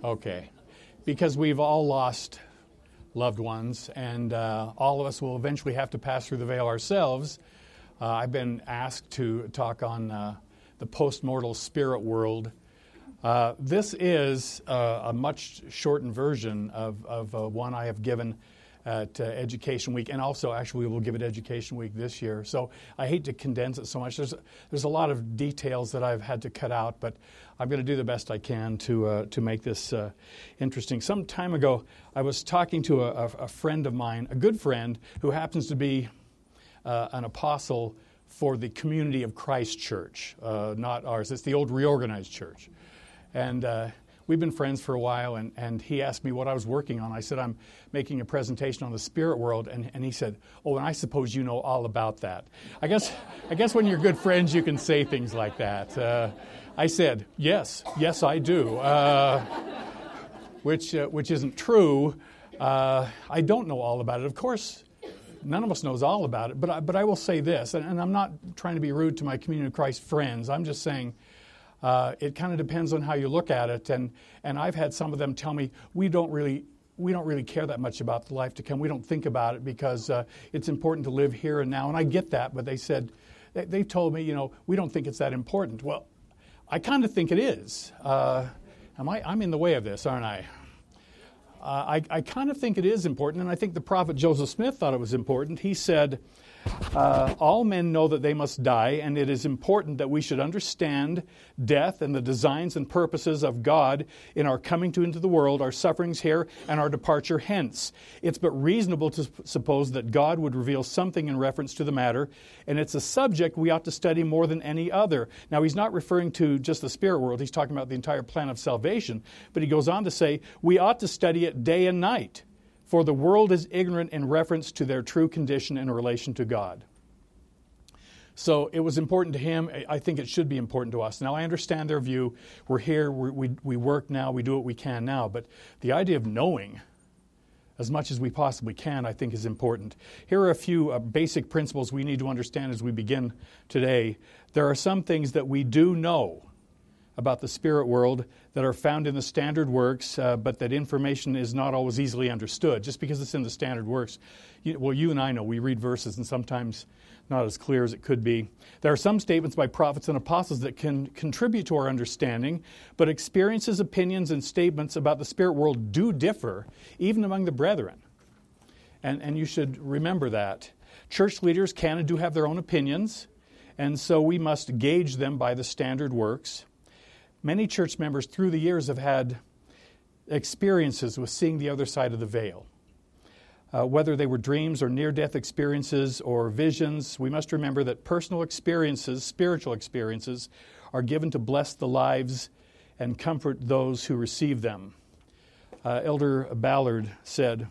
Okay. Because we've all lost loved ones, and all of us will eventually have to pass through the veil ourselves. I've been asked to talk on the post-mortal spirit world. This is a much shortened version of one I have given at Education Week, and also actually we'll give it Education Week this year. So I hate to condense it so much. There's a lot of details that I've had to cut out, but I'm going to do the best I can to make this interesting. Some time ago, I was talking to a friend of mine, a good friend, who happens to be an apostle for the Community of Christ Church, not ours. It's the old Reorganized Church. And we've been friends for a while, and he asked me what I was working on. I said, I'm making a presentation on the spirit world, and he said, oh, and I suppose you know all about that. I guess when you're good friends, you can say things like that. I said, yes, I do, which isn't true. I don't know all about it. Of course, none of us knows all about it, but I will say this, and I'm not trying to be rude to my Community of Christ friends. I'm just saying, it kind of depends on how you look at it, and I've had some of them tell me we don't really care that much about the life to come. We don't think about it because it's important to live here and now. And I get that, but they said they told me, we don't think it's that important. Well, I kind of think it is. I'm in the way of this, aren't I? I kind of think it is important, and I think the prophet Joseph Smith thought it was important. He said, all men know that they must die, and it is important that we should understand death and the designs and purposes of God in our coming into the world, our sufferings here, and our departure hence. It's but reasonable to suppose that God would reveal something in reference to the matter, and it's a subject we ought to study more than any other. Now, he's not referring to just the spirit world. He's talking about the entire plan of salvation. But he goes on to say, we ought to study it day and night, for the world is ignorant in reference to their true condition in relation to God. So it was important to him. I think it should be important to us. Now, I understand their view. We're here. We work now. We do what we can now. But the idea of knowing as much as we possibly can, I think, is important. Here are a few basic principles we need to understand as we begin today. There are some things that we do know about the spirit world that are found in the standard works, but that information is not always easily understood. Just because it's in the standard works, you and I know, we read verses and sometimes not as clear as it could be. There are some statements by prophets and apostles that can contribute to our understanding, but experiences, opinions, and statements about the spirit world do differ, even among the brethren. And you should remember that. Church leaders can and do have their own opinions, and so we must gauge them by the standard works. Many church members through the years have had experiences with seeing the other side of the veil. Whether they were dreams or near-death experiences or visions, we must remember that personal experiences, spiritual experiences, are given to bless the lives and comfort those who receive them. Elder Ballard said,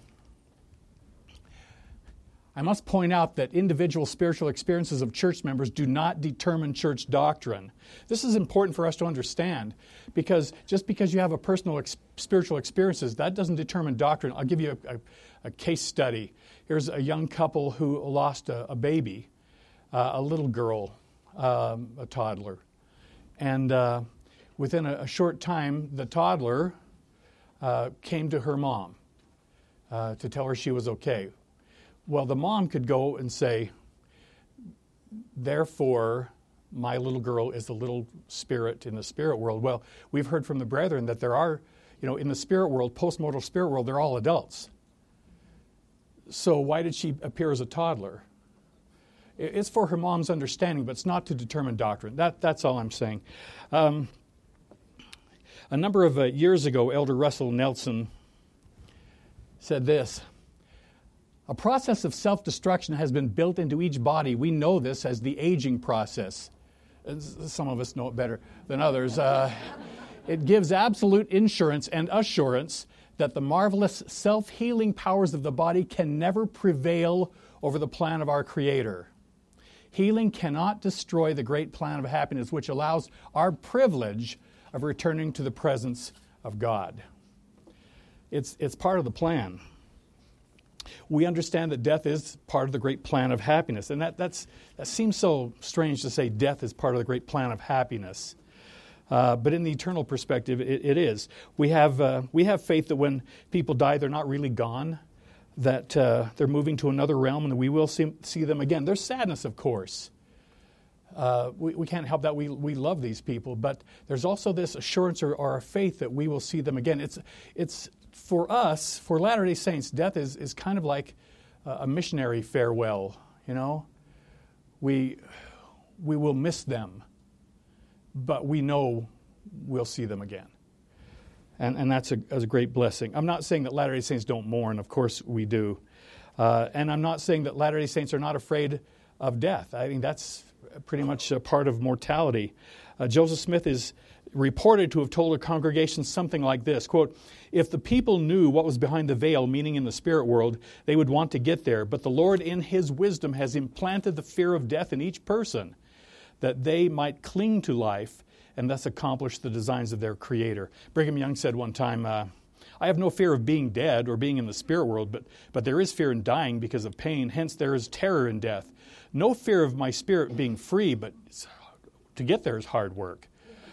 I must point out that individual spiritual experiences of church members do not determine church doctrine. This is important for us to understand, because just because you have a personal spiritual experiences, that doesn't determine doctrine. I'll give you a case study. Here's a young couple who lost a baby, a little girl, a toddler. And within a short time, the toddler came to her mom to tell her she was okay. Well, the mom could go and say, therefore, my little girl is the little spirit in the spirit world. Well, we've heard from the brethren that there are, in the spirit world, post-mortal spirit world, they're all adults. So why did she appear as a toddler? It's for her mom's understanding, but it's not to determine doctrine. That's all I'm saying. A number of years ago, Elder Russell Nelson said this: a process of self-destruction has been built into each body. We know this as the aging process. Some of us know it better than others. It gives absolute insurance and assurance that the marvelous self-healing powers of the body can never prevail over the plan of our Creator. Healing cannot destroy the great plan of happiness, which allows our privilege of returning to the presence of God. It's part of the plan. We understand that death is part of the great plan of happiness. And that seems so strange to say death is part of the great plan of happiness. But in the eternal perspective, it is. We have faith that when people die, they're not really gone, that they're moving to another realm and we will see them again. There's sadness, of course. We can't help that. We love these people. But there's also this assurance or a faith that we will see them again. It's for us, for Latter-day Saints, death is kind of like a missionary farewell, you know. We will miss them, but we know we'll see them again. And that's a great blessing. I'm not saying that Latter-day Saints don't mourn. Of course we do. And I'm not saying that Latter-day Saints are not afraid of death. I think that's pretty much a part of mortality. Joseph Smith is reported to have told a congregation something like this, quote, "If the people knew what was behind the veil, meaning in the spirit world, they would want to get there. But the Lord in His wisdom has implanted the fear of death in each person, that they might cling to life and thus accomplish the designs of their Creator." Brigham Young said one time, "I have no fear of being dead or being in the spirit world, but there is fear in dying because of pain. Hence there is terror in death. No fear of my spirit being free, but to get there is hard work."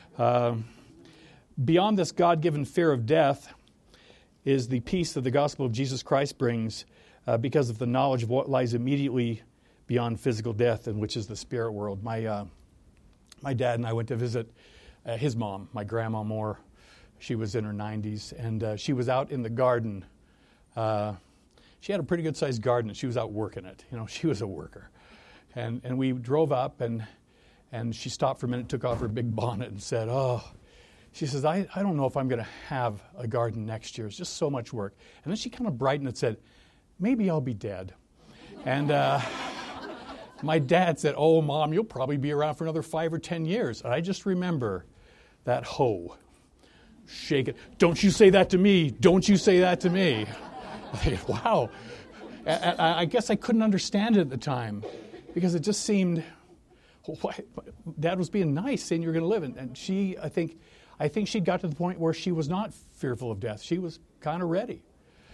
Beyond this God-given fear of death is the peace that the gospel of Jesus Christ brings because of the knowledge of what lies immediately beyond physical death, and which is the spirit world. My dad and I went to visit his mom, my grandma Moore. She was in her 90s, and she was out in the garden. She had a pretty good-sized garden, and she was out working it. You know, she was a worker. And we drove up, and she stopped for a minute, took off her big bonnet, and said, she says, I don't know if I'm going to have a garden next year. It's just so much work. And then she kind of brightened and said, maybe I'll be dead. And my dad said, "Oh, Mom, you'll probably be around for another 5 or 10 years. And I just remember that hoe. Shake it. Don't you say that to me. Don't you say that to me. Wow. I guess I couldn't understand it at the time because it just seemed, Dad was being nice, saying you're going to live. And she, I think she got to the point where she was not fearful of death. She was kind of ready.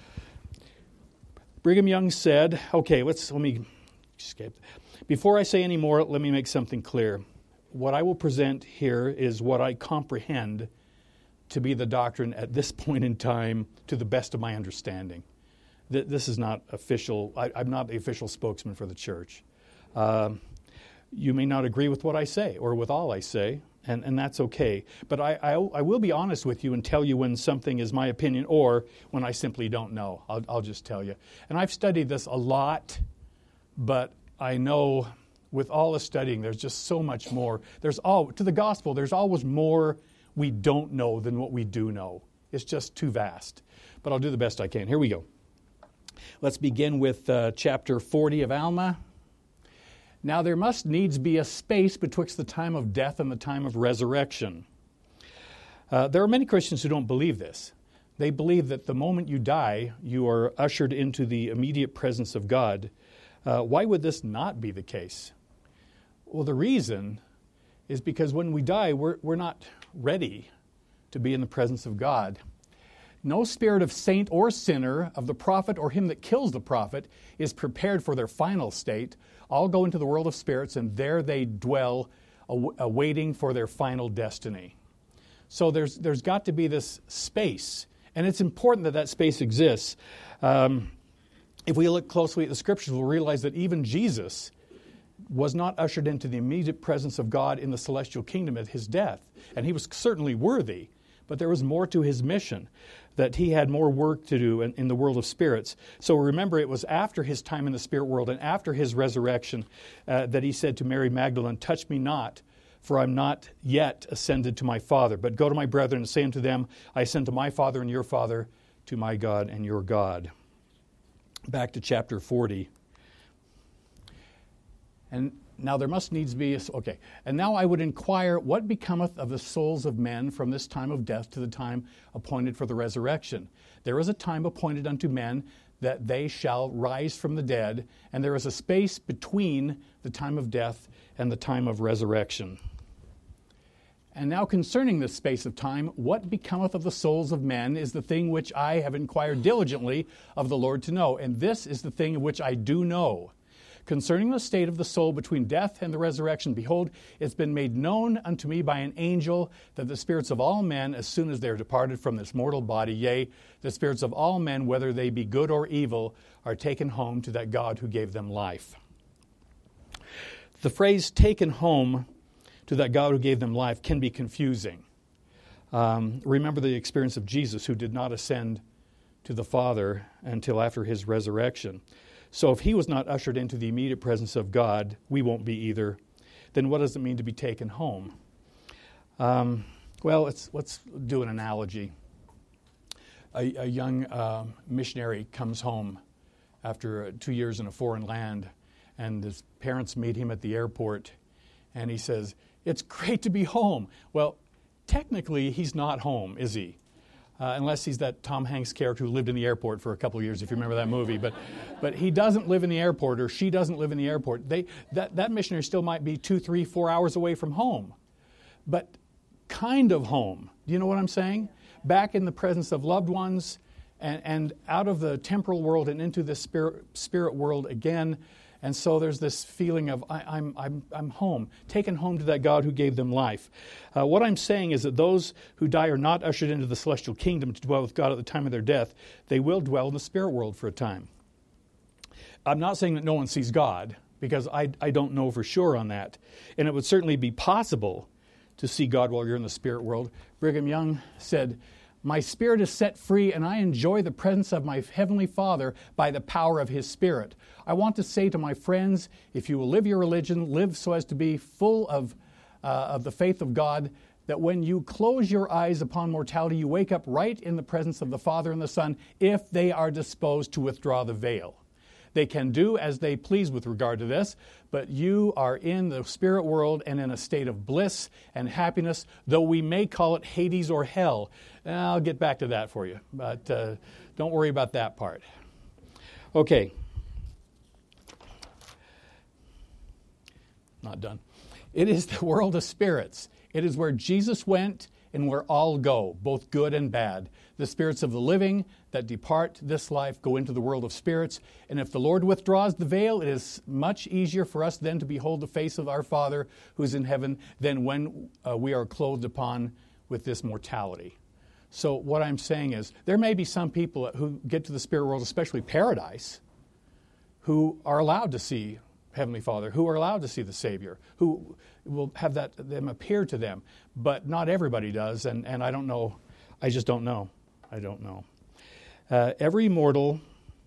Brigham Young said, okay, let me escape. Before I say any more, let me make something clear. What I will present here is what I comprehend to be the doctrine at this point in time to the best of my understanding. This is not official. I'm not the official spokesman for the church. You may not agree with what I say or with all I say, and that's okay. But I will be honest with you and tell you when something is my opinion or when I simply don't know. I'll just tell you. And I've studied this a lot, but I know with all the studying, there's just so much more. To the gospel, there's always more we don't know than what we do know. It's just too vast. But I'll do the best I can. Here we go. Let's begin with chapter 40 of Alma. Now there must needs be a space betwixt the time of death and the time of resurrection. There are many Christians who don't believe this. They believe that the moment you die, you are ushered into the immediate presence of God. Why would this not be the case? Well, the reason is because when we die, we're not ready to be in the presence of God. No spirit of saint or sinner, of the prophet or him that kills the prophet, is prepared for their final state. All go into the world of spirits, and there they dwell, awaiting for their final destiny. So there's got to be this space, and it's important that that space exists. If we look closely at the Scriptures, we'll realize that even Jesus was not ushered into the immediate presence of God in the celestial kingdom at his death. And he was certainly worthy, but there was more to his mission, that he had more work to do in the world of spirits. So remember, it was after his time in the spirit world and after his resurrection that he said to Mary Magdalene, "Touch me not, for I'm not yet ascended to my Father, but go to my brethren and say unto them, I ascend to my Father and your Father, to my God and your God." Back to chapter 40. And now there must needs be, okay. And now I would inquire, what becometh of the souls of men from this time of death to the time appointed for the resurrection? There is a time appointed unto men that they shall rise from the dead, and there is a space between the time of death and the time of resurrection. And now concerning this space of time, what becometh of the souls of men is the thing which I have inquired diligently of the Lord to know. And this is the thing which I do know. Concerning the state of the soul between death and the resurrection, behold, it's been made known unto me by an angel that the spirits of all men, as soon as they are departed from this mortal body, yea, the spirits of all men, whether they be good or evil, are taken home to that God who gave them life. The phrase taken home to that God who gave them life can be confusing. Remember the experience of Jesus, who did not ascend to the Father until after his resurrection. So if he was not ushered into the immediate presence of God, we won't be either. Then what does it mean to be taken home? Well, let's do an analogy. A young missionary comes home after 2 years in a foreign land, and his parents meet him at the airport, and he says, "It's great to be home." Well, technically, he's not home, is he? Unless he's that Tom Hanks character who lived in the airport for a couple of years, if you remember that movie. But he doesn't live in the airport, or she doesn't live in the airport. That missionary still might be 2, 3, 4 hours away from home. But kind of home. Do you know what I'm saying? Back in the presence of loved ones, and out of the temporal world and into the spirit world again. And so there's this feeling of I'm home, taken home to that God who gave them life. What I'm saying is that those who die are not ushered into the celestial kingdom to dwell with God at the time of their death. They will dwell in the spirit world for a time. I'm not saying that no one sees God, because I don't know for sure on that. And it would certainly be possible to see God while you're in the spirit world. Brigham Young said, "My spirit is set free, and I enjoy the presence of my Heavenly Father by the power of His Spirit. I want to say to my friends, if you will live your religion, live so as to be full of the faith of God, that when you close your eyes upon mortality, you wake up right in the presence of the Father and the Son, if they are disposed to withdraw the veil. They can do as they please with regard to this, but you are in the spirit world and in a state of bliss and happiness, though we may call it Hades or hell." I'll get back to that for you, but don't worry about that part. Okay. Not done. It is the world of spirits. It is where Jesus went and where all go, both good and bad. The spirits of the living that depart this life go into the world of spirits. And if the Lord withdraws the veil, it is much easier for us then to behold the face of our Father who is in heaven than when we are clothed upon with this mortality. So what I'm saying is, there may be some people who get to the spirit world, especially paradise, who are allowed to see Heavenly Father, who are allowed to see the Savior, who will have them appear to them. But not everybody does, and I don't know. I just don't know. I don't know. Every mortal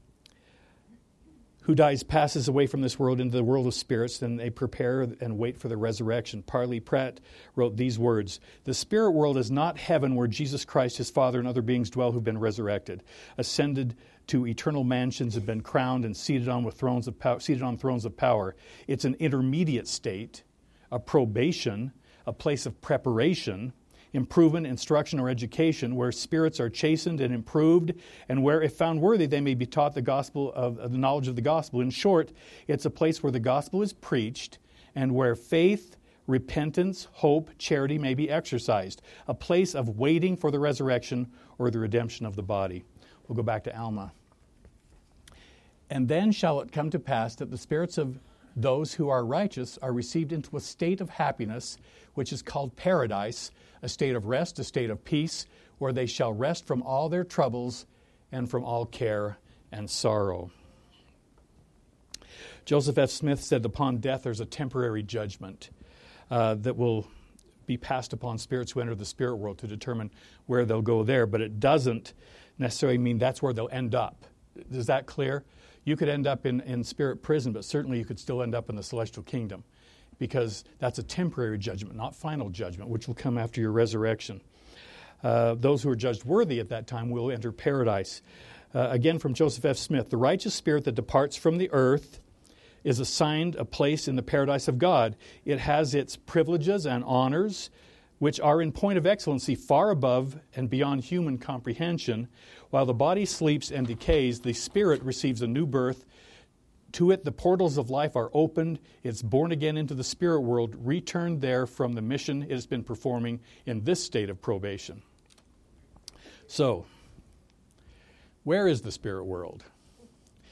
who dies passes away from this world into the world of spirits, then they prepare and wait for the resurrection. Parley Pratt wrote these words: "The spirit world is not heaven where Jesus Christ, His Father, and other beings dwell who've been resurrected, ascended to eternal mansions, have been crowned and seated on thrones of power. It's an intermediate state, a probation, a place of preparation, improvement, instruction, or education, where spirits are chastened and improved, and where, if found worthy, they may be taught the gospel of the knowledge of the gospel. In short, it's a place where the gospel is preached and where faith, repentance, hope, charity may be exercised, a place of waiting for the resurrection or the redemption of the body." We'll go back to Alma. "And then shall it come to pass that the spirits of those who are righteous are received into a state of happiness, which is called paradise, a state of rest, a state of peace, where they shall rest from all their troubles and from all care and sorrow." Joseph F. Smith said, "Upon death there's a temporary judgment that will be passed upon spirits who enter the spirit world to determine where they'll go there, but it doesn't necessarily mean that's where they'll end up." Is that clear? You could end up in spirit prison, but certainly you could still end up in the celestial kingdom, because that's a temporary judgment, not final judgment, which will come after your resurrection. Those who are judged worthy at that time will enter paradise. Again, from Joseph F. Smith, "The righteous spirit that departs from the earth is assigned a place in the paradise of God. It has its privileges and honors, which are in point of excellency far above and beyond human comprehension. While the body sleeps and decays, the spirit receives a new birth. To it the portals of life are opened. It's born again into the spirit world, returned there from the mission it has been performing in this state of probation." So, where is the spirit world?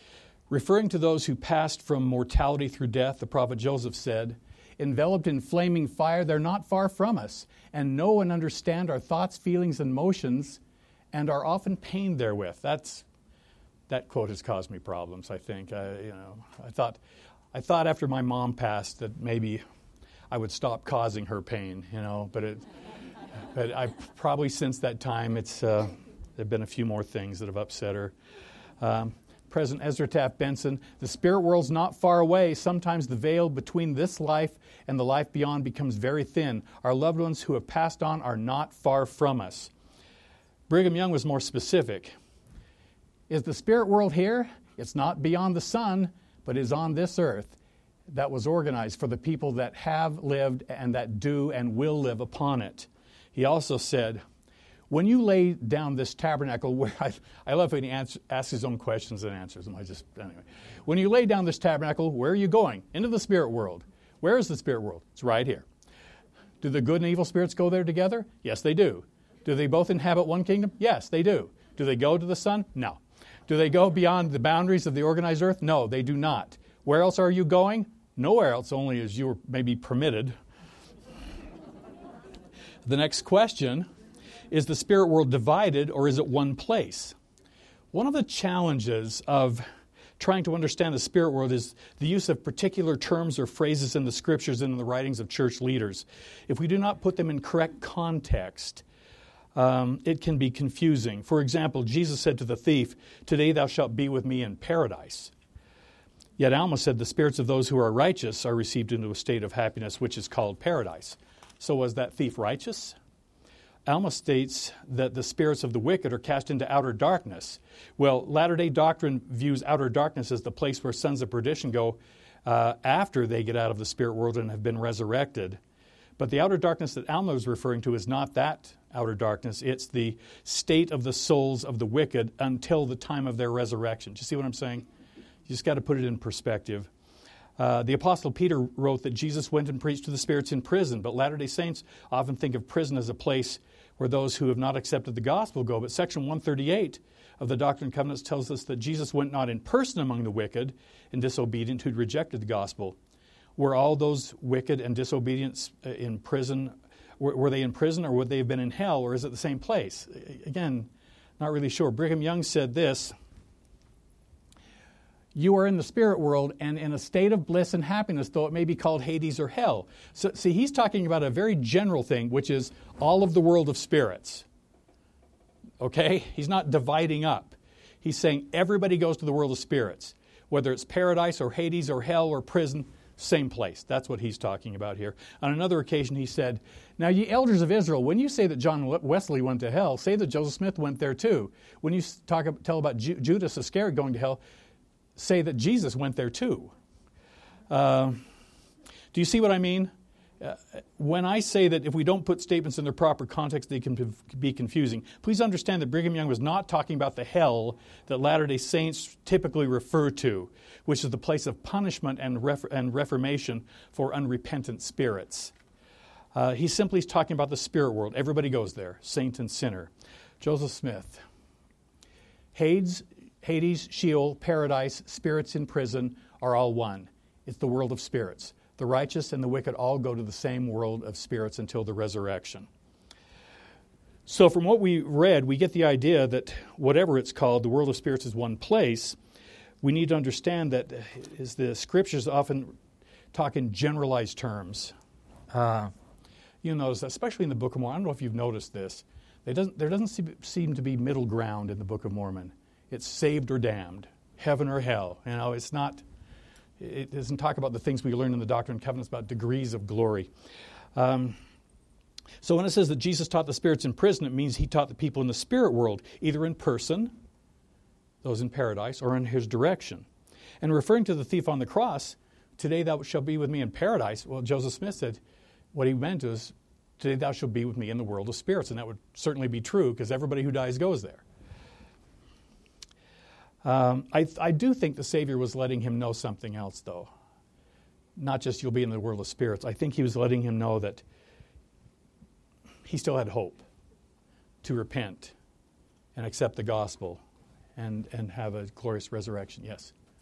Referring to those who passed from mortality through death, the prophet Joseph said, enveloped in flaming fire, they're not far from us, and know and understand our thoughts, feelings, and motions, and are often pained therewith. That quote has caused me problems, I think. I thought after my mom passed that maybe I would stop causing her pain, but I probably since that time there have been a few more things that have upset her. President Ezra Taft Benson, the spirit world's not far away. Sometimes the veil between this life and the life beyond becomes very thin. Our loved ones who have passed on are not far from us. Brigham Young was more specific. Is the spirit world here? It's not beyond the sun, but is on this earth that was organized for the people that have lived and that do and will live upon it. He also said, when you lay down this tabernacle, where I love when he asks his own questions and answers them. Anyway. When you lay down this tabernacle, where are you going? Into the spirit world. Where is the spirit world? It's right here. Do the good and evil spirits go there together? Yes, they do. Do they both inhabit one kingdom? Yes, they do. Do they go to the sun? No. Do they go beyond the boundaries of the organized earth? No, they do not. Where else are you going? Nowhere else, only as you may be permitted. The next question, is the spirit world divided or is it one place? One of the challenges of trying to understand the spirit world is the use of particular terms or phrases in the scriptures and in the writings of church leaders. If we do not put them in correct context, it can be confusing. For example, Jesus said to the thief, "Today thou shalt be with me in paradise." Yet Alma said the spirits of those who are righteous are received into a state of happiness which is called paradise. So was that thief righteous? Alma states that the spirits of the wicked are cast into outer darkness. Well, Latter-day doctrine views outer darkness as the place where sons of perdition go after they get out of the spirit world and have been resurrected. But the outer darkness that Alma is referring to is not that outer darkness. It's the state of the souls of the wicked until the time of their resurrection. Do you see what I'm saying? You just got to put it in perspective. The Apostle Peter wrote that Jesus went and preached to the spirits in prison, but Latter-day Saints often think of prison as a place where those who have not accepted the gospel go. But Section 138 of the Doctrine and Covenants tells us that Jesus went not in person among the wicked and disobedient who'd rejected the gospel. Were all those wicked and disobedient in prison? Were they in prison or would they have been in hell, or is it the same place? Again, not really sure. Brigham Young said this: you are in the spirit world and in a state of bliss and happiness, though it may be called Hades or hell. So, see, he's talking about a very general thing, which is all of the world of spirits. Okay? He's not dividing up. He's saying everybody goes to the world of spirits. Whether it's paradise or Hades or hell or prison, same place. That's what he's talking about here. On another occasion, he said, "Now, ye elders of Israel, when you say that John Wesley went to hell, say that Joseph Smith went there too. When you tell about Judas Iscariot going to hell, say that Jesus went there too." Do you see what I mean? When I say that if we don't put statements in their proper context, they can be confusing. Please understand that Brigham Young was not talking about the hell that Latter-day Saints typically refer to, which is the place of punishment and reformation for unrepentant spirits. He simply is talking about the spirit world. Everybody goes there, saint and sinner. Joseph Smith. Hades, Sheol, paradise, spirits in prison are all one. It's the world of spirits. The righteous and the wicked all go to the same world of spirits until the resurrection. So from what we read, we get the idea that whatever it's called, the world of spirits is one place. We need to understand that as the scriptures often talk in generalized terms. You'll notice, especially in the Book of Mormon, I don't know if you've noticed this, there doesn't seem to be middle ground in the Book of Mormon. It's saved or damned, heaven or hell. It doesn't talk about the things we learn in the Doctrine and Covenants about degrees of glory. So when it says that Jesus taught the spirits in prison, it means he taught the people in the spirit world, either in person, those in paradise, or in his direction. And referring to the thief on the cross, "Today thou shalt be with me in paradise," well, Joseph Smith said what he meant is, "Today thou shalt be with me in the world of spirits." And that would certainly be true because everybody who dies goes there. I do think the Savior was letting him know something else, though. Not just you'll be in the world of spirits. I think he was letting him know that he still had hope to repent and accept the gospel and have a glorious resurrection. Yes? I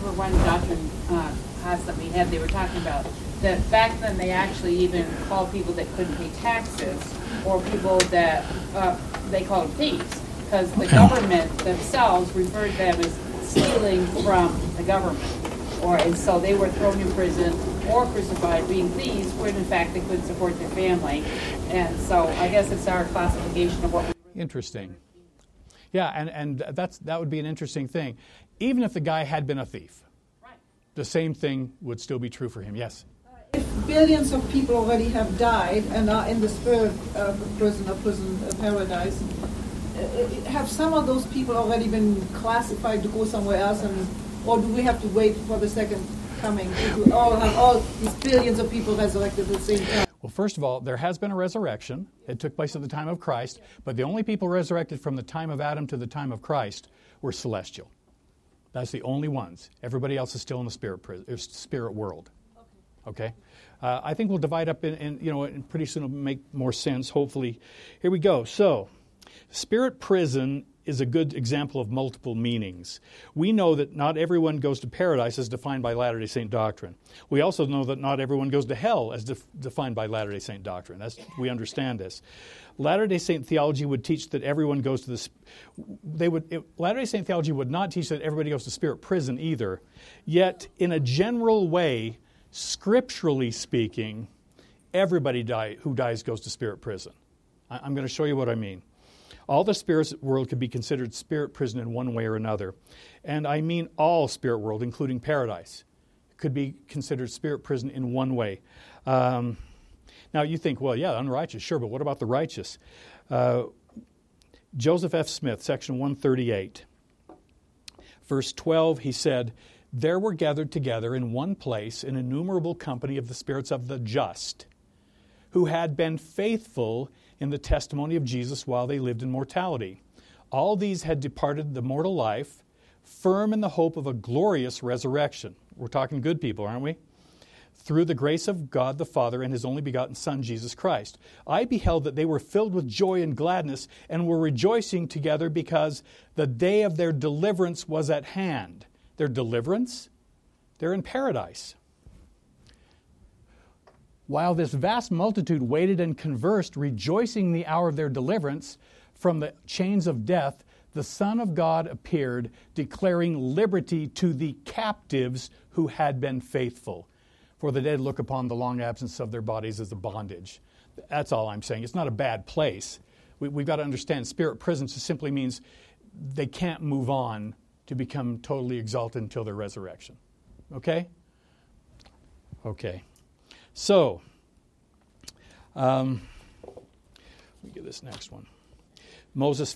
remember one doctrine class that we had, they were talking about that back then they actually even called people that couldn't pay taxes or people that they called thieves because the government themselves referred them as stealing from the government. And so they were thrown in prison or crucified being thieves when in fact they couldn't support their family. And so I guess it's our classification of what we... Interesting. Yeah, and that would be an interesting thing. Even if the guy had been a thief, right, the same thing would still be true for him. Yes? If billions of people already have died and are in the spirit prison or prison paradise, have some of those people already been classified to go somewhere else, or do we have to wait for the second coming to all have all these billions of people resurrected at the same time? Well, first of all, there has been a resurrection. It took place at the time of Christ, but the only people resurrected from the time of Adam to the time of Christ were celestial. That's the only ones. Everybody else is still in the spirit world. Okay? I think we'll divide up and pretty soon it'll make more sense, hopefully. Here we go. So, spirit prison is a good example of multiple meanings. We know that not everyone goes to paradise as defined by Latter-day Saint doctrine. We also know that not everyone goes to hell as defined by Latter-day Saint doctrine. We understand this. Latter-day Saint theology would teach that everyone goes to Latter-day Saint theology would not teach that everybody goes to spirit prison either. Yet, in a general way, scripturally speaking, everybody who dies goes to spirit prison. I'm going to show you what I mean. All the spirit world could be considered spirit prison in one way or another. And I mean all spirit world, including paradise, could be considered spirit prison in one way. Now you think, well, yeah, unrighteous, sure, but what about the righteous? Joseph F. Smith, section 138, verse 12, he said, "There were gathered together in one place an innumerable company of the spirits of the just, who had been faithful in the testimony of Jesus while they lived in mortality. All these had departed the mortal life, firm in the hope of a glorious resurrection." We're talking good people, aren't we? "Through the grace of God the Father and His only begotten Son, Jesus Christ. I beheld that they were filled with joy and gladness and were rejoicing together because the day of their deliverance was at hand." Their deliverance? They're in paradise. "While this vast multitude waited and conversed, rejoicing in the hour of their deliverance from the chains of death, the Son of God appeared, declaring liberty to the captives who had been faithful. For the dead look upon the long absence of their bodies as a bondage." That's all I'm saying. It's not a bad place. We've got to understand spirit prison just simply means they can't move on to become totally exalted until their resurrection. Okay? Okay. So, let me get this next one. Moses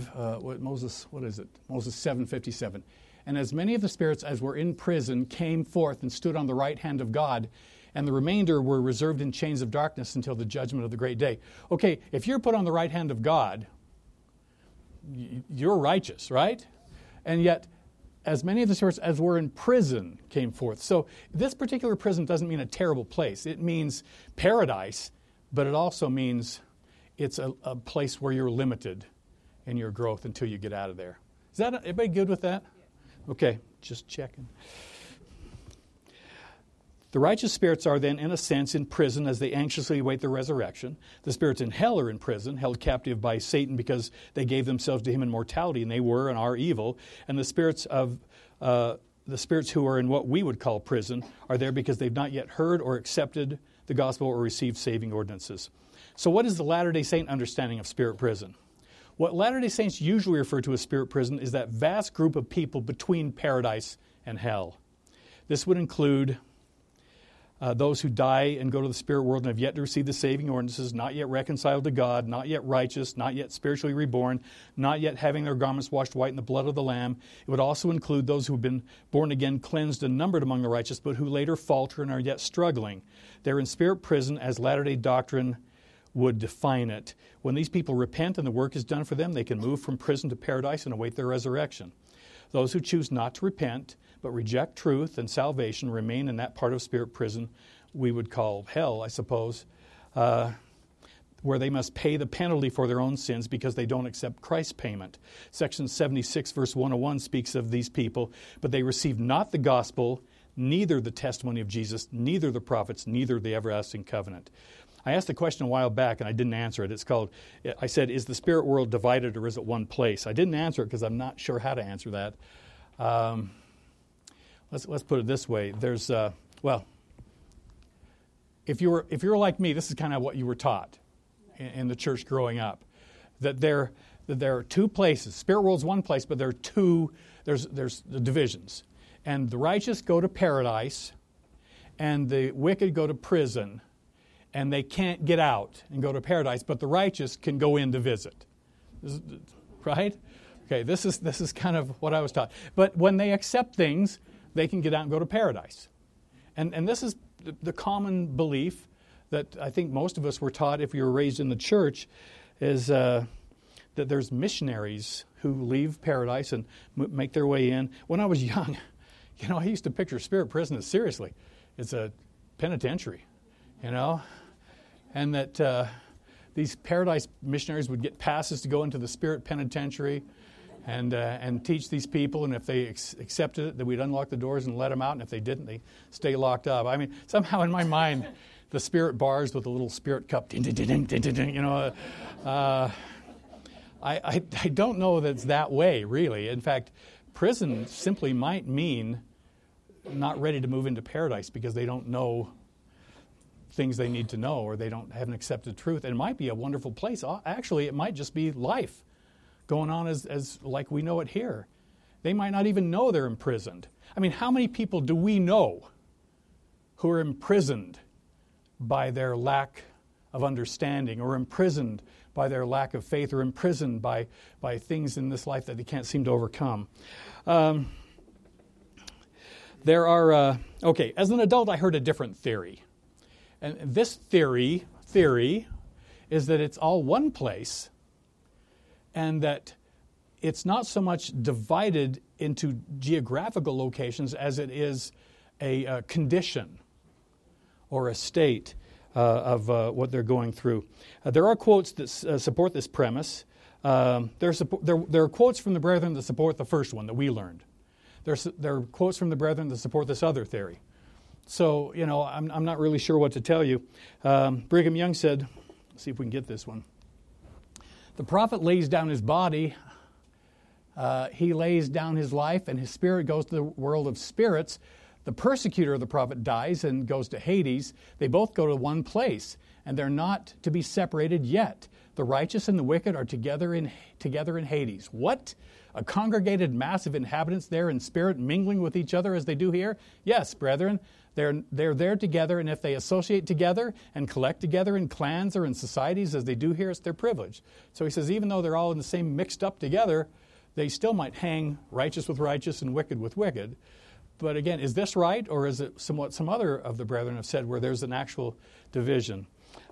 7:57. "And as many of the spirits as were in prison came forth and stood on the right hand of God, and the remainder were reserved in chains of darkness until the judgment of the great day." Okay, if you're put on the right hand of God, you're righteous, right? And yet, as many of the spirits as were in prison came forth. So this particular prison doesn't mean a terrible place. It means paradise, but it also means it's a place where you're limited in your growth until you get out of there. Is that everybody good with that? Okay, just checking. The righteous spirits are then, in a sense, in prison as they anxiously await the resurrection. The spirits in hell are in prison, held captive by Satan because they gave themselves to him in mortality, and they were and are evil. And the spirits who are in what we would call prison are there because they've not yet heard or accepted the gospel or received saving ordinances. So what is the Latter-day Saint understanding of spirit prison? What Latter-day Saints usually refer to as spirit prison is that vast group of people between paradise and hell. This would include those who die and go to the spirit world and have yet to receive the saving ordinances, not yet reconciled to God, not yet righteous, not yet spiritually reborn, not yet having their garments washed white in the blood of the Lamb. It would also include those who have been born again, cleansed, and numbered among the righteous, but who later falter and are yet struggling. They're in spirit prison as Latter-day doctrine would define it. When these people repent and the work is done for them, they can move from prison to paradise and await their resurrection. Those who choose not to repent but reject truth and salvation remain in that part of spirit prison we would call hell, I suppose. where they must pay the penalty for their own sins because they don't accept Christ's payment. Section 76, verse 101 speaks of these people, but they received not the gospel, neither the testimony of Jesus, neither the prophets, neither the everlasting covenant. I asked the question a while back, and I didn't answer it. I said, is the spirit world divided or is it one place? I didn't answer it because I'm not sure how to answer that. Let's put it this way. There's, if you're like me, this is kind of what you were taught in the church growing up, that there are two places. Spirit world's one place, but there's the divisions. And the righteous go to paradise, and the wicked go to prison. And they can't get out and go to paradise, but the righteous can go in to visit. Right? Okay, this is kind of what I was taught. But when they accept things, they can get out and go to paradise. And this is the common belief that I think most of us were taught if we were raised in the church, is that there's missionaries who leave paradise and make their way in. When I was young, I used to picture spirit prison as seriously. It's a penitentiary, and that these paradise missionaries would get passes to go into the spirit penitentiary and teach these people, and if they accepted it, that we'd unlock the doors and let them out, and if they didn't, they stay locked up. I mean, somehow in my mind, the spirit bars with a little spirit cup, I don't know that it's that way, really. In fact, prison simply might mean not ready to move into paradise because they don't know things they need to know, or they haven't accepted truth. And it might be a wonderful place. Actually, it might just be life going on as like we know it here. They might not even know they're imprisoned. I mean, how many people do we know who are imprisoned by their lack of understanding, or imprisoned by their lack of faith, or imprisoned by things in this life that they can't seem to overcome? There are, as an adult, I heard a different theory. And this theory is that it's all one place, and that it's not so much divided into geographical locations as it is a condition or a state of what they're going through. There are quotes that support this premise. There are quotes from the brethren that support the first one that we learned. There are quotes from the brethren that support this other theory. So, I'm not really sure what to tell you. Brigham Young said, let's see if we can get this one. The prophet lays down his body. He lays down his life, and his spirit goes to the world of spirits. The persecutor of the prophet dies and goes to Hades. They both go to one place, and they're not to be separated yet. The righteous and the wicked are together in Hades. What? A congregated mass of inhabitants there in spirit mingling with each other as they do here? Yes, brethren, they're there together, and if they associate together and collect together in clans or in societies as they do here, it's their privilege. So he says, even though they're all in the same mixed up together, they still might hang righteous with righteous and wicked with wicked. But again, is this right, or is it somewhat some other of the brethren have said where there's an actual division?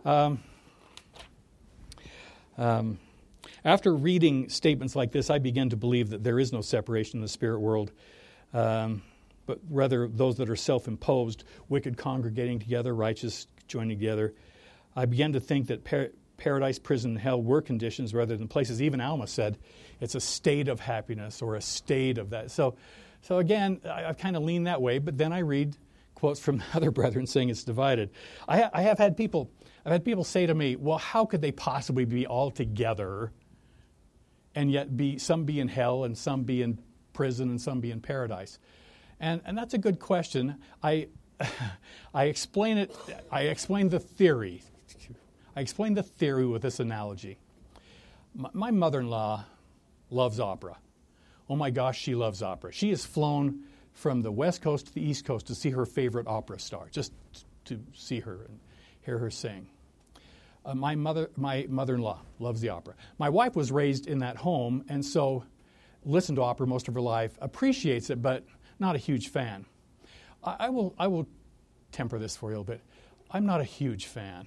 After reading statements like this, I began to believe that there is no separation in the spirit world, but rather those that are self-imposed, wicked congregating together, righteous joining together. I began to think that paradise, prison, and hell were conditions rather than places. Even Alma said it's a state of happiness or a state of that. So again, I've kind of leaned that way, but then I read quotes from other brethren saying it's divided. I've had people say to me, well, how could they possibly be all together and yet some be in hell and some be in prison and some be in paradise? And that's a good question. I explain it. I explain the theory. I explain the theory with this analogy. My mother-in-law loves opera. Oh my gosh, she loves opera. She has flown from the West Coast to the East Coast to see her favorite opera star, just to see her and hear her sing. My mother-in-law loves the opera. My wife was raised in that home, and so listened to opera most of her life, appreciates it, but not a huge fan. I will temper this for you a little bit. I'm not a huge fan.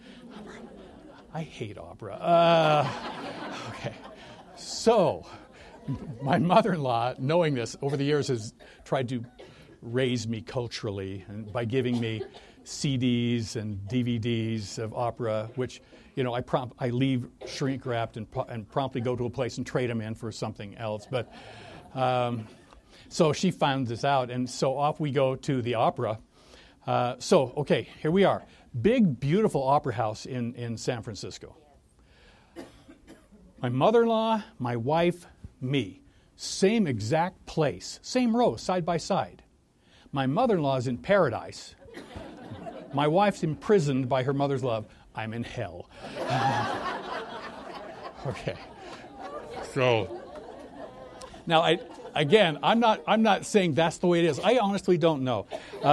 I hate opera. Okay. So, my mother-in-law, knowing this, over the years has tried to raise me culturally and by giving me CDs and DVDs of opera, which, I leave shrink wrapped and promptly go to a place and trade them in for something else. But so she found this out, and so off we go to the opera. Here we are. Big, beautiful opera house in San Francisco. My mother-in-law, my wife, me. Same exact place. Same row, side by side. My mother-in-law is in paradise. My wife's imprisoned by her mother's love. I'm in hell. Okay. So, now I'm not saying that's the way it is. I honestly don't know.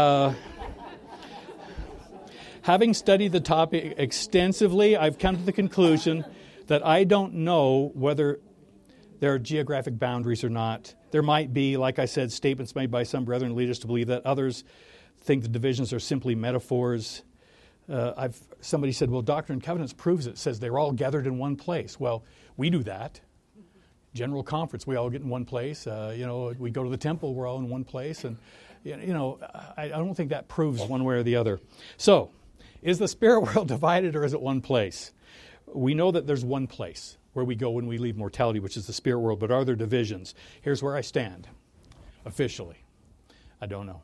Having studied the topic extensively, I've come to the conclusion that I don't know whether there are geographic boundaries or not. There might be, like I said, statements made by some brethren lead us to believe that. Others think the divisions are simply metaphors. Somebody said, well, Doctrine and Covenants proves it. It says they're all gathered in one place. Well, we do that. General conference, we all get in one place. We go to the temple, we're all in one place. And, I don't think that proves one way or the other. So, is the spirit world divided or is it one place? We know that there's one place where we go when we leave mortality, which is the spirit world. But are there divisions? Here's where I stand. Officially. I don't know.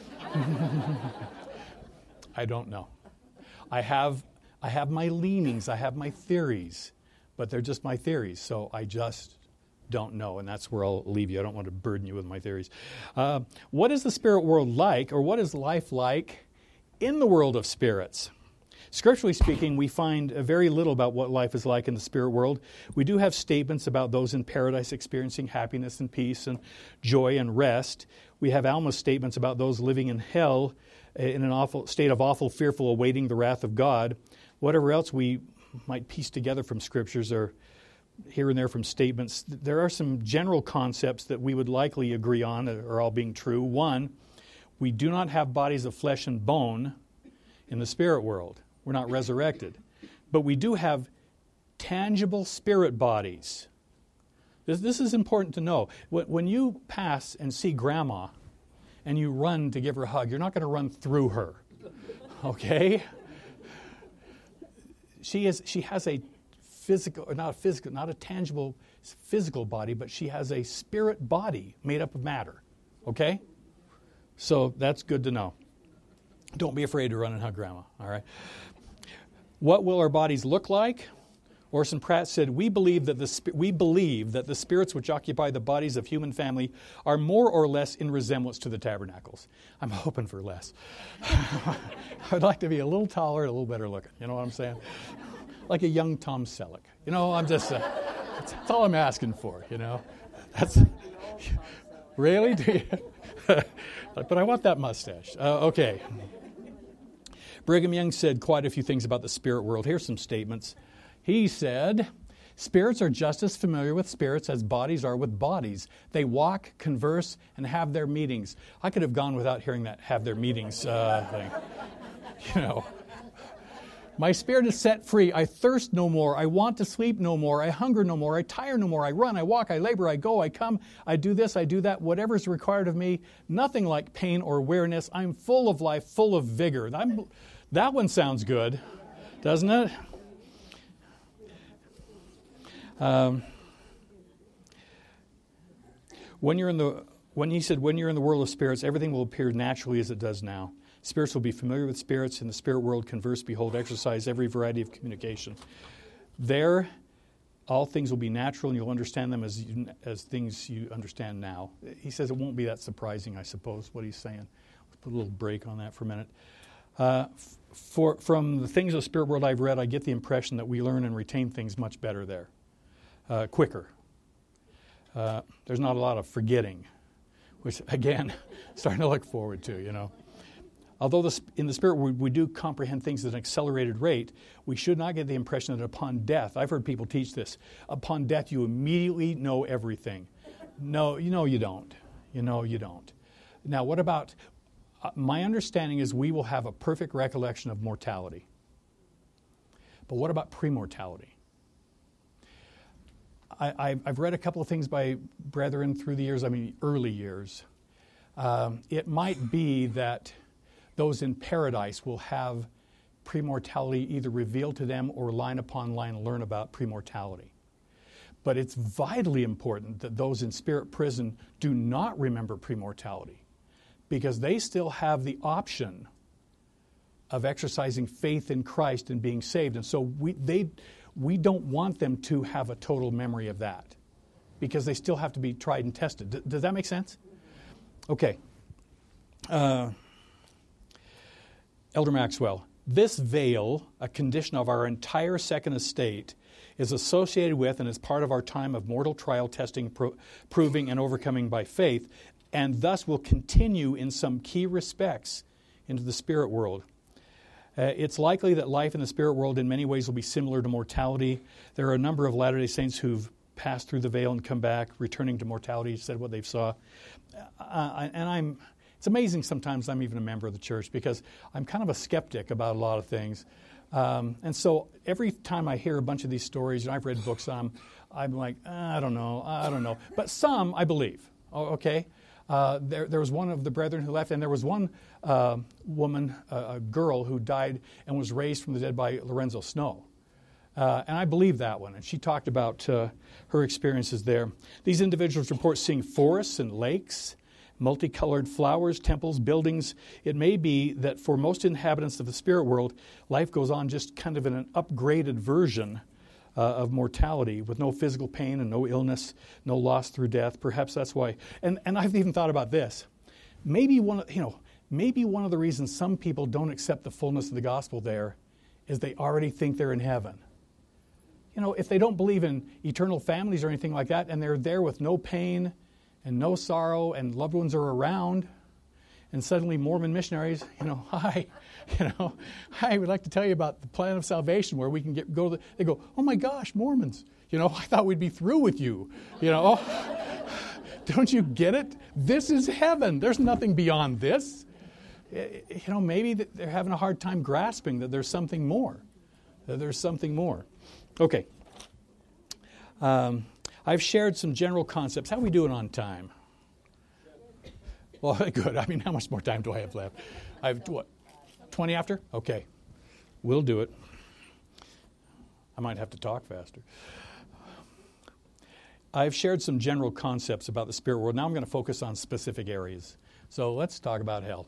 I don't know. I have my leanings. I have my theories. But they're just my theories. So I just don't know. And that's where I'll leave you. I don't want to burden you with my theories. What is the spirit world like, or what is life like in the world of spirits? Scripturally speaking, we find very little about what life is like in the spirit world. We do have statements about those in paradise experiencing happiness and peace and joy and rest. We have Alma's statements about those living in hell in an awful state of awful, fearful, awaiting the wrath of God. Whatever else we might piece together from scriptures or here and there from statements, there are some general concepts that we would likely agree on are all being true. One, we do not have bodies of flesh and bone in the spirit world. We're not resurrected. But we do have tangible spirit bodies. This is important to know. When you pass and see Grandma and you run to give her a hug, you're not going to run through her. Okay? She has a physical, not a tangible physical body, but she has a spirit body made up of matter. Okay? So that's good to know. Don't be afraid to run and hug Grandma, all right? What will our bodies look like? Orson Pratt said, we believe that the spirits which occupy the bodies of human family are more or less in resemblance to the tabernacles. I'm hoping for less. I'd like to be a little taller and a little better looking. You know what I'm saying? Like a young Tom Selleck. I'm just, that's all I'm asking for, That's, really? Do you? But I want that mustache. Okay. Brigham Young said quite a few things about the spirit world. Here's some statements. He said, spirits are just as familiar with spirits as bodies are with bodies. They walk, converse, and have their meetings. I could have gone without hearing that have their meetings thing. My spirit is set free. I thirst no more. I want to sleep no more. I hunger no more. I tire no more. I run, I walk, I labor, I go, I come. I do this, I do that. Whatever is required of me. Nothing like pain or weariness. I'm full of life, full of vigor. That one sounds good, doesn't it? When you're in the world of spirits, everything will appear naturally as it does now. Spirits will be familiar with spirits. In the spirit world, converse, behold, exercise every variety of communication. There, all things will be natural, and you'll understand them as things you understand now. He says it won't be that surprising, I suppose, what he's saying. Let's put a little break on that for a minute. From the things of the spirit world I've read, I get the impression that we learn and retain things much better there, quicker. There's not a lot of forgetting, which, again, starting to look forward to, Although in the spirit we do comprehend things at an accelerated rate, we should not get the impression that upon death, I've heard people teach this, upon death you immediately know everything. No, you don't. You don't. Now, what about, my understanding is we will have a perfect recollection of mortality. But what about pre-mortality? I've read a couple of things by brethren through the years, early years. It might be that those in paradise will have premortality either revealed to them or line upon line learn about premortality. But it's vitally important that those in spirit prison do not remember premortality, because they still have the option of exercising faith in Christ and being saved. And so we don't want them to have a total memory of that, because they still have to be tried and tested. Does that make sense? Okay. Elder Maxwell, this veil, a condition of our entire second estate, is associated with and is part of our time of mortal trial, testing, proving, and overcoming by faith, and thus will continue in some key respects into the spirit world. It's likely that life in the spirit world in many ways will be similar to mortality. There are a number of Latter-day Saints who've passed through the veil and come back, returning to mortality, said what they've saw. It's amazing sometimes I'm even a member of the church, because I'm kind of a skeptic about a lot of things. And so every time I hear a bunch of these stories, and I've read books on them, I'm like, I don't know. But some I believe, okay? There was one of the brethren who left, and there was one woman, a girl, who died and was raised from the dead by Lorenzo Snow. And I believe that one. And she talked about her experiences there. These individuals report seeing forests and lakes, multicolored flowers, temples, buildings. It may be that for most inhabitants of the spirit world, life goes on just kind of in an upgraded version of mortality, with no physical pain and no illness, no loss through death. Perhaps that's why. And I've even thought about this. Maybe one of the reasons some people don't accept the fullness of the gospel there is they already think they're in heaven. If they don't believe in eternal families or anything like that, and they're there with no pain and no sorrow, and loved ones are around, and suddenly Mormon missionaries, hi, we'd like to tell you about the plan of salvation where we can they go, oh my gosh, Mormons, I thought we'd be through with you, don't you get it? This is heaven. There's nothing beyond this. Maybe they're having a hard time grasping that there's something more, Okay. I've shared some general concepts. How are we doing on time? Well, good. How much more time do I have left? I have, 20 after? Okay. We'll do it. I might have to talk faster. I've shared some general concepts about the spirit world. Now I'm going to focus on specific areas. So let's talk about hell.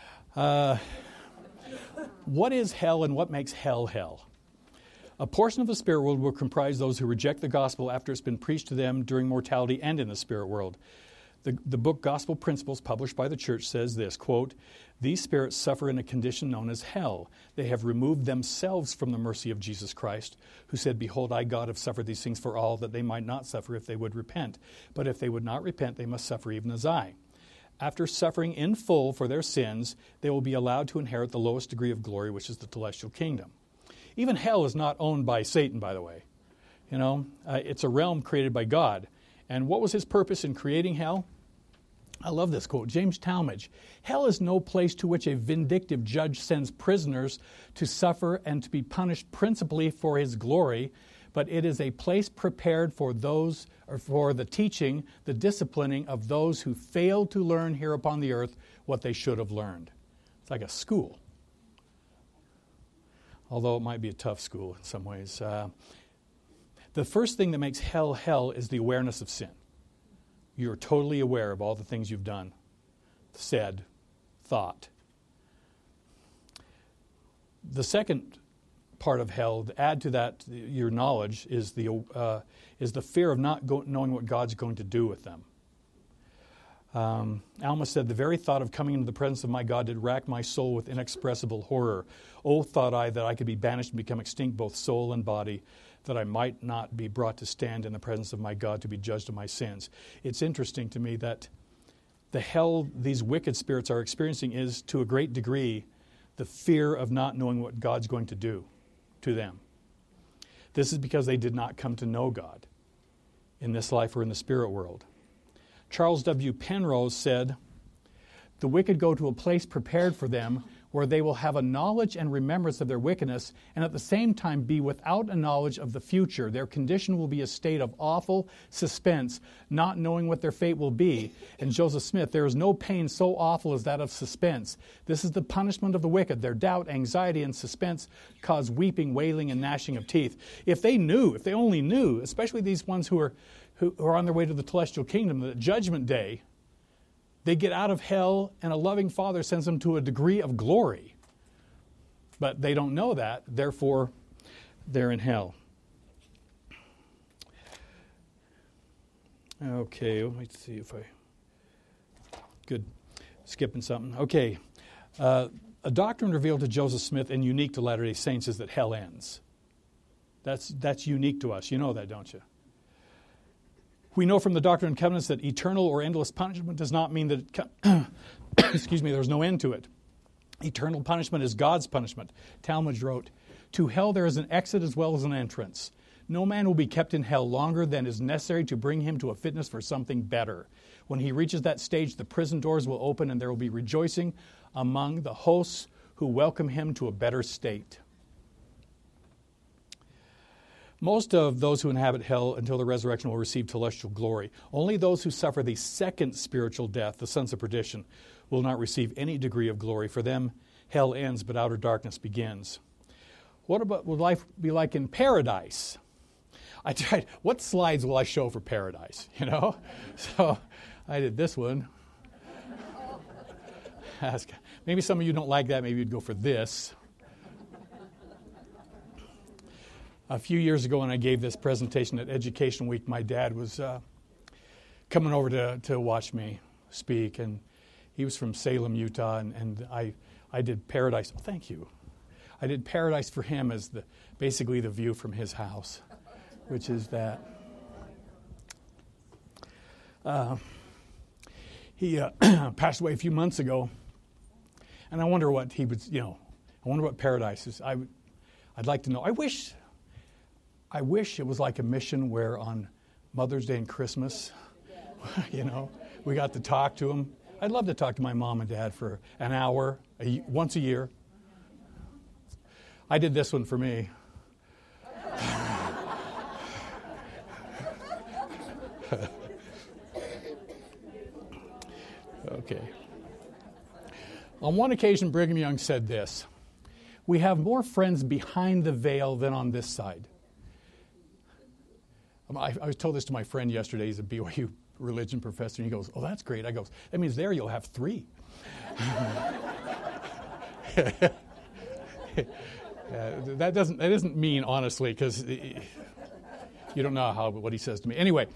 What is hell, and what makes hell hell? A portion of the spirit world will comprise those who reject the gospel after it's been preached to them during mortality and in the spirit world. The book Gospel Principles, published by the church, says this, quote, "These spirits suffer in a condition known as hell. They have removed themselves from the mercy of Jesus Christ, who said, 'Behold, I, God, have suffered these things for all, that they might not suffer if they would repent. But if they would not repent, they must suffer even as I.' After suffering in full for their sins, they will be allowed to inherit the lowest degree of glory, which is the celestial kingdom." Even hell is not owned by Satan, by the way. It's a realm created by God. And what was his purpose in creating hell? I love this quote. James Talmage, "Hell is no place to which a vindictive judge sends prisoners to suffer and to be punished principally for his glory, but it is a place prepared for those, or for the teaching, the disciplining of those who failed to learn here upon the earth what they should have learned." It's like a school. Although it might be a tough school in some ways. The first thing that makes hell hell is the awareness of sin. You're totally aware of all the things you've done, said, thought. The second part of hell, to add to that your knowledge, is the fear of not knowing what God's going to do with them. Alma said, "The very thought of coming into the presence of my God did rack my soul with inexpressible horror. Oh, thought I, that I could be banished and become extinct, both soul and body, that I might not be brought to stand in the presence of my God to be judged of my sins." It's interesting to me that the hell these wicked spirits are experiencing is, to a great degree, the fear of not knowing what God's going to do to them. This is because they did not come to know God in this life or in the spirit world. Charles W. Penrose said, "The wicked go to a place prepared for them where they will have a knowledge and remembrance of their wickedness, and at the same time be without a knowledge of the future. Their condition will be a state of awful suspense, not knowing what their fate will be. And Joseph Smith, there is no pain so awful as that of suspense. This is the punishment of the wicked. Their doubt, anxiety, and suspense cause weeping, wailing, and gnashing of teeth. If they only knew, especially these ones who are on their way to the celestial kingdom, the judgment day, they get out of hell, and a loving Father sends them to a degree of glory. But they don't know that, therefore they're in hell. Okay, let me see if good, skipping something. Okay, a doctrine revealed to Joseph Smith and unique to Latter-day Saints is that hell ends. That's unique to us. You know that, don't you? We know from the Doctrine and Covenants that eternal or endless punishment does not mean that there's no end to it. Eternal punishment is God's punishment. Talmage wrote, "To hell there is an exit as well as an entrance. No man will be kept in hell longer than is necessary to bring him to a fitness for something better. When he reaches that stage, the prison doors will open and there will be rejoicing among the hosts who welcome him to a better state." Most of those who inhabit hell until the resurrection will receive celestial glory. Only those who suffer the second spiritual death, the sons of perdition, will not receive any degree of glory. For them, hell ends, but outer darkness begins. What about would life be like in paradise? I tried, what slides will I show for paradise? So I did this one. Maybe some of you don't like that. Maybe you'd go for this. A few years ago when I gave this presentation at Education Week, my dad was coming over to watch me speak, and he was from Salem, Utah, and I did Paradise. Oh, thank you. I did Paradise for him as basically the view from his house, which is that. He passed away a few months ago, and I wonder what he would, I wonder what Paradise is. I'd like to know. I wish it was like a mission where on Mother's Day and Christmas, we got to talk to them. I'd love to talk to my mom and dad for an hour, once a year. I did this one for me. Okay. On one occasion, Brigham Young said this: "We have more friends behind the veil than on this side." I was told this to my friend yesterday. He's a BYU religion professor, and he goes, "Oh, that's great." I goes, "That means there you'll have 3. That doesn't mean honestly, because you don't know what he says to me. Anyway,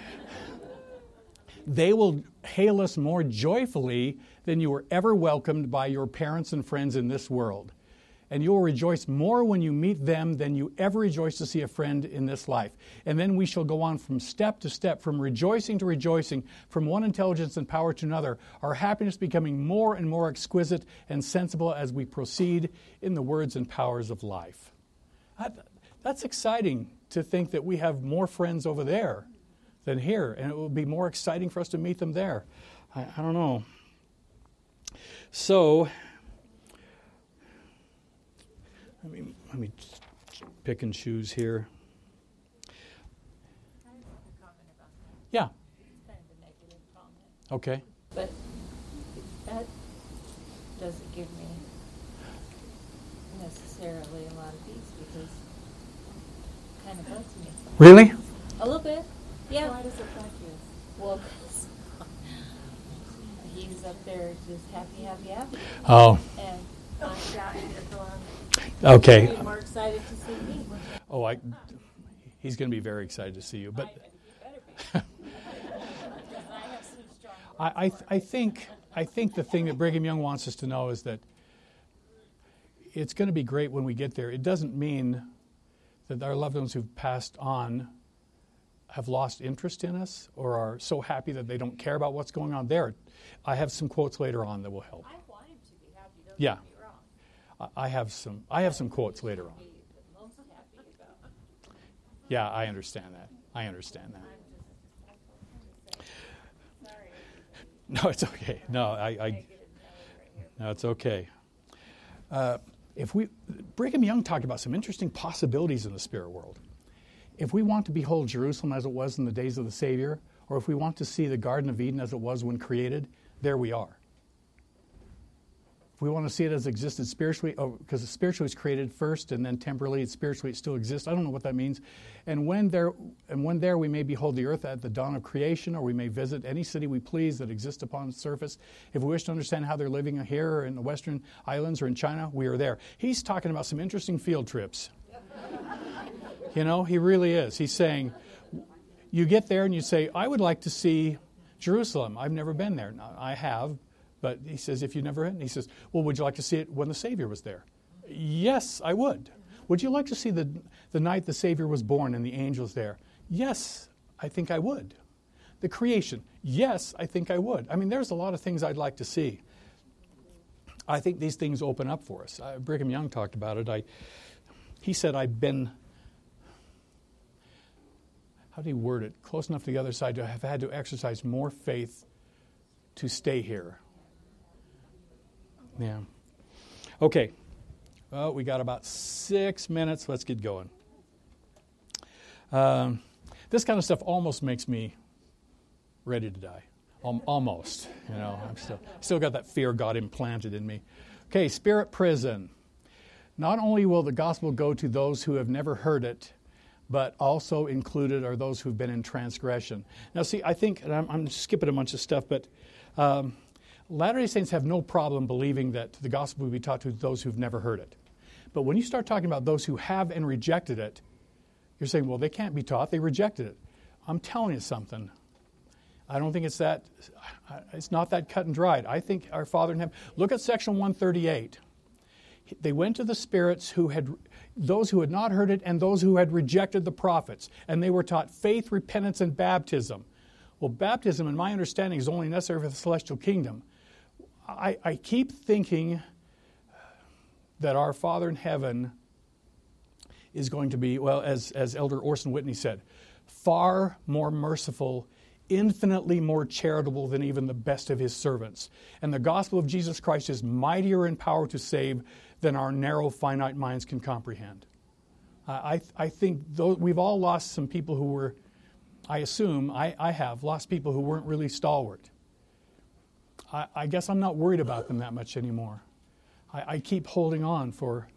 they will hail us more joyfully than you were ever welcomed by your parents and friends in this world. And you will rejoice more when you meet them than you ever rejoice to see a friend in this life. And then we shall go on from step to step, from rejoicing to rejoicing, from one intelligence and power to another, our happiness becoming more and more exquisite and sensible as we proceed in the words and powers of life." That's exciting to think that we have more friends over there than here, and it will be more exciting for us to meet them there. I don't know. So, let me pick and choose here. I have a comment about that. Yeah. It's kind of a negative comment. Okay. But that doesn't give me necessarily a lot of peace, because it kind of bugs me. Really? A little bit. Yeah. Why does it bug you? Well, 'cause he's up there just happy. Oh. And I'm shouting at the one. Okay. He's more excited to see me. Oh, he's going to be very excited to see you. But Because I have some strong. I think the thing that Brigham Young wants us to know is that it's going to be great when we get there. It doesn't mean that our loved ones who've passed on have lost interest in us or are so happy that they don't care about what's going on there. I have some quotes later on that will help. I want him to be happy. Don't Yeah. get me wrong. I have some quotes later on. Be the most happy about. Yeah, I understand that. Sorry. No, it's okay. No, it's okay. Brigham Young talked about some interesting possibilities in the spirit world. If we want to behold Jerusalem as it was in the days of the Savior, or if we want to see the Garden of Eden as it was when created, there we are. If we want to see it as it existed spiritually, because spiritually it's created first, and then temporally, spiritually it still exists. I don't know what that means. And when there we may behold the earth at the dawn of creation, or we may visit any city we please that exists upon its surface. If we wish to understand how they're living here or in the Western Islands or in China, we are there. He's talking about some interesting field trips. You know, he really is. He's saying, you get there and you say, I would like to see Jerusalem. I've never been there. Now, I have. But he says, if you've never been, he says, well, would you like to see it when the Savior was there? Yes, I would. Would you like to see the night the Savior was born and the angels there? Yes, I think I would. The creation? Yes, I think I would. I mean, there's a lot of things I'd like to see. I think these things open up for us. Brigham Young talked about it. He said, I've been, how did he word it? Close enough to the other side to have had to exercise more faith to stay here. Yeah. Okay. Well, we got about 6 minutes. Let's get going. This kind of stuff almost makes me ready to die. Almost. You know, I'm still got that fear God implanted in me. Okay, spirit prison. Not only will the gospel go to those who have never heard it, but also included are those who've been in transgression. Now, see, I think, and I'm skipping a bunch of stuff, but Latter-day Saints have no problem believing that the gospel will be taught to those who've never heard it. But when you start talking about those who have and rejected it, you're saying, well, they can't be taught. They rejected it. I'm telling you something. I don't think it's not that cut and dried. I think our Father in heaven, look at section 138. They went to the spirits those who had not heard it and those who had rejected the prophets, and they were taught faith, repentance, and baptism. Well, baptism, in my understanding, is only necessary for the celestial kingdom. I keep thinking that our Father in heaven is going to be, well, as Elder Orson Whitney said, far more merciful, infinitely more charitable than even the best of his servants. And the gospel of Jesus Christ is mightier in power to save than our narrow, finite minds can comprehend. I think we've all lost some people who were, I assume, I have lost people who weren't really stalwart. I guess I'm not worried about them that much anymore. I keep holding on for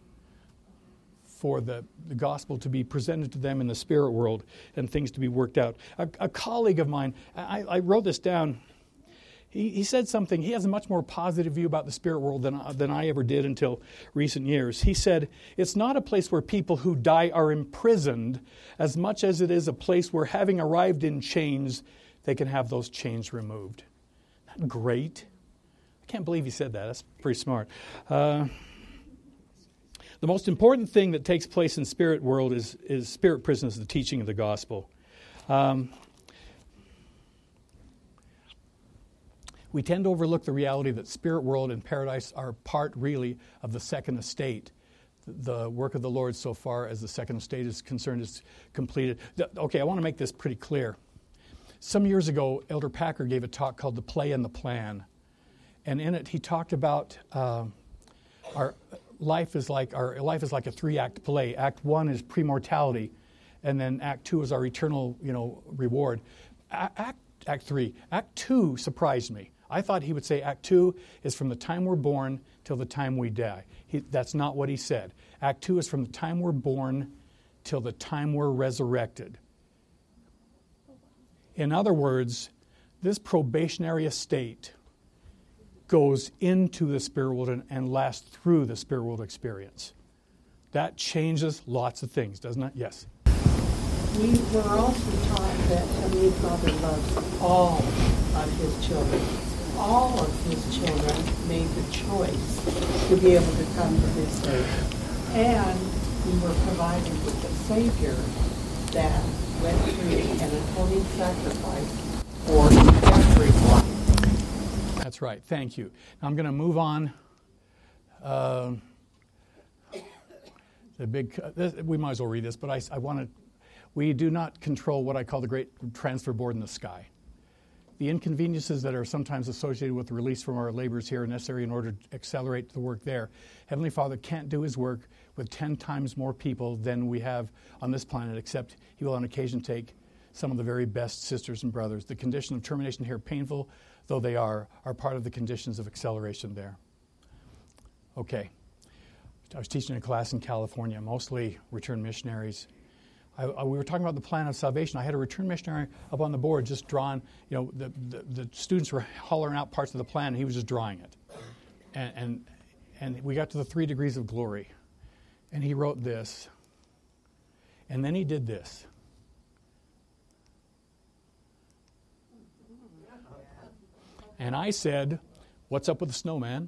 the gospel to be presented to them in the spirit world and things to be worked out. A colleague of mine, I wrote this down. He said something. He has a much more positive view about the spirit world than I ever did until recent years. He said, it's not a place where people who die are imprisoned as much as it is a place where, having arrived in chains, they can have those chains removed. Isn't that great? I can't believe he said that. That's pretty smart. The most important thing that takes place in spirit world is spirit prison is the teaching of the gospel. We tend to overlook the reality that spirit world and paradise are part, really, of the second estate. The work of the Lord so far as the second estate is concerned is completed. Okay, I want to make this pretty clear. Some years ago, Elder Packer gave a talk called The Play and the Plan. And in it, he talked about our life is like a 3-act play. Act 1 is premortality, and then Act 2 is our eternal, reward. Act 3. Act 2 surprised me. I thought he would say Act 2 is from the time we're born till the time we die. That's not what he said. Act 2 is from the time we're born till the time we're resurrected. In other words, this probationary estate goes into the spirit world and lasts through the spirit world experience. That changes lots of things, doesn't it? Yes. We were also taught that Heavenly Father loves all of His children. All of His children made the choice to be able to come to this earth. And we were provided with a Savior that went through an atoning sacrifice for everyone. That's right. Thank you. Now I'm going to move on. We might as well read this, but I want to. We do not control what I call the great transfer board in the sky. the inconveniences that are sometimes associated with the release from our labors here are necessary in order to accelerate the work there. Heavenly Father can't do his work with 10 times more people than we have on this planet, except he will on occasion take some of the very best sisters and brothers. The condition of termination here, painful though they are part of the conditions of acceleration there. Okay. I was teaching a class in California, mostly returned missionaries. We were talking about the plan of salvation. I had a return missionary up on the board just drawing, the students were hollering out parts of the plan, and he was just drawing it. And we got to the 3 degrees of glory. And he wrote this. And then he did this. And I said, "What's up with the snowman?"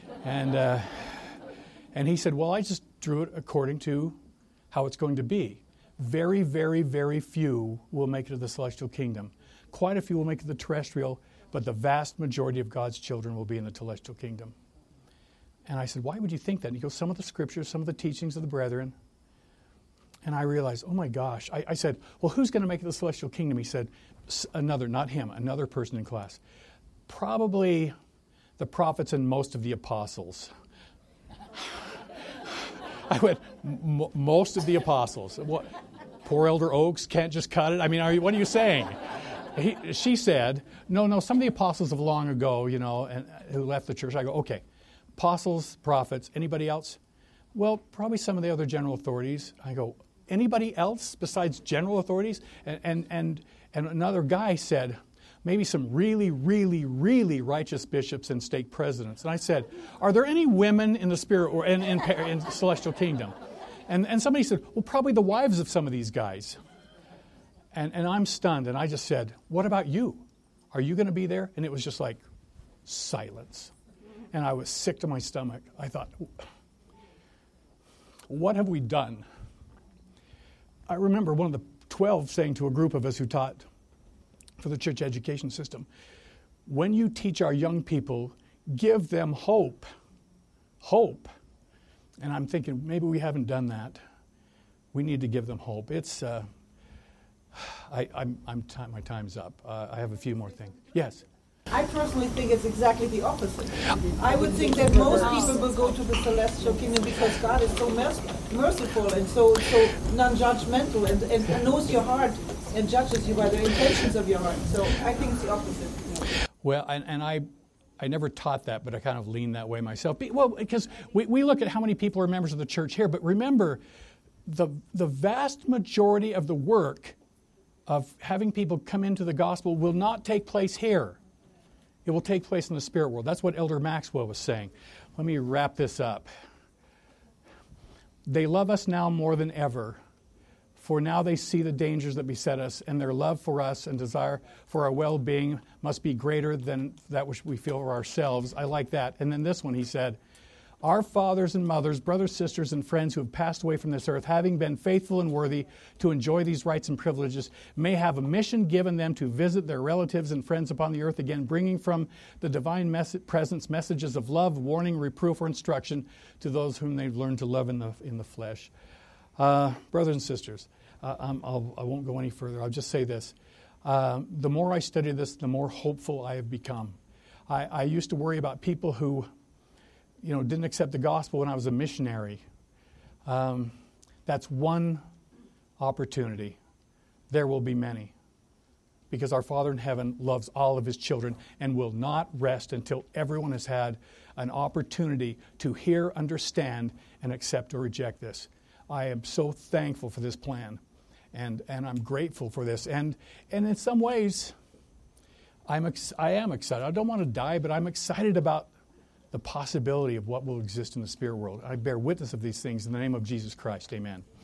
And he said, "Well, I just drew it according to how it's going to be. Very, very, very few will make it to the celestial kingdom. Quite a few will make it to the terrestrial, but the vast majority of God's children will be in the celestial kingdom." And I said, "Why would you think that?" And he goes, "Some of the scriptures, some of the teachings of the brethren." And I realized, oh my gosh. I said, "Well, who's going to make it to the celestial kingdom?" He said, another person in class. "Probably the prophets and most of the apostles." I went, "Most of the apostles? What? Poor Elder Oaks can't just cut it? I mean, what are you saying?" She said, no, some of the apostles of long ago, and who left the church. I go, "Okay, apostles, prophets, anybody else?" "Well, probably some of the other general authorities." I go, "Anybody else besides general authorities?" And another guy said, "Maybe some really, really, really righteous bishops and stake presidents." And I said, "Are there any women in the spirit or in the celestial kingdom?" And somebody said, "Well, probably the wives of some of these guys." And I'm stunned. And I just said, "What about you? Are you going to be there?" And it was just like silence. And I was sick to my stomach. I thought, what have we done? I remember one of the 12 saying to a group of us who taught for the church education system, "When you teach our young people, give them hope." Hope. And I'm thinking, maybe we haven't done that. We need to give them hope. It's, my time's up. I have a few more things. Yes? I personally think it's exactly the opposite. I would think that most people will go to the celestial kingdom because God is so merciful and so non-judgmental and knows your heart and judges you by the intentions of your heart. So I think it's the opposite. Well, and I never taught that, but I kind of lean that way myself. Well, because we look at how many people are members of the church here, but remember, the vast majority of the work of having people come into the gospel will not take place here. It will take place in the spirit world. That's what Elder Maxwell was saying. Let me wrap this up. "They love us now more than ever, for now they see the dangers that beset us, and their love for us and desire for our well-being must be greater than that which we feel for ourselves." I like that. And then this one, he said, "Our fathers and mothers, brothers, sisters, and friends who have passed away from this earth, having been faithful and worthy to enjoy these rights and privileges, may have a mission given them to visit their relatives and friends upon the earth again, bringing from the divine presence messages of love, warning, reproof, or instruction to those whom they've learned to love in the flesh." Brothers and sisters, I won't go any further. I'll just say this. The more I study this, the more hopeful I have become. I used to worry about people who didn't accept the gospel when I was a missionary. That's one opportunity. There will be many. Because our Father in heaven loves all of his children and will not rest until everyone has had an opportunity to hear, understand, and accept or reject this. I am so thankful for this plan. And I'm grateful for this. And in some ways, I am excited. I don't want to die, but I'm excited about the possibility of what will exist in the spirit world. I bear witness of these things in the name of Jesus Christ. Amen.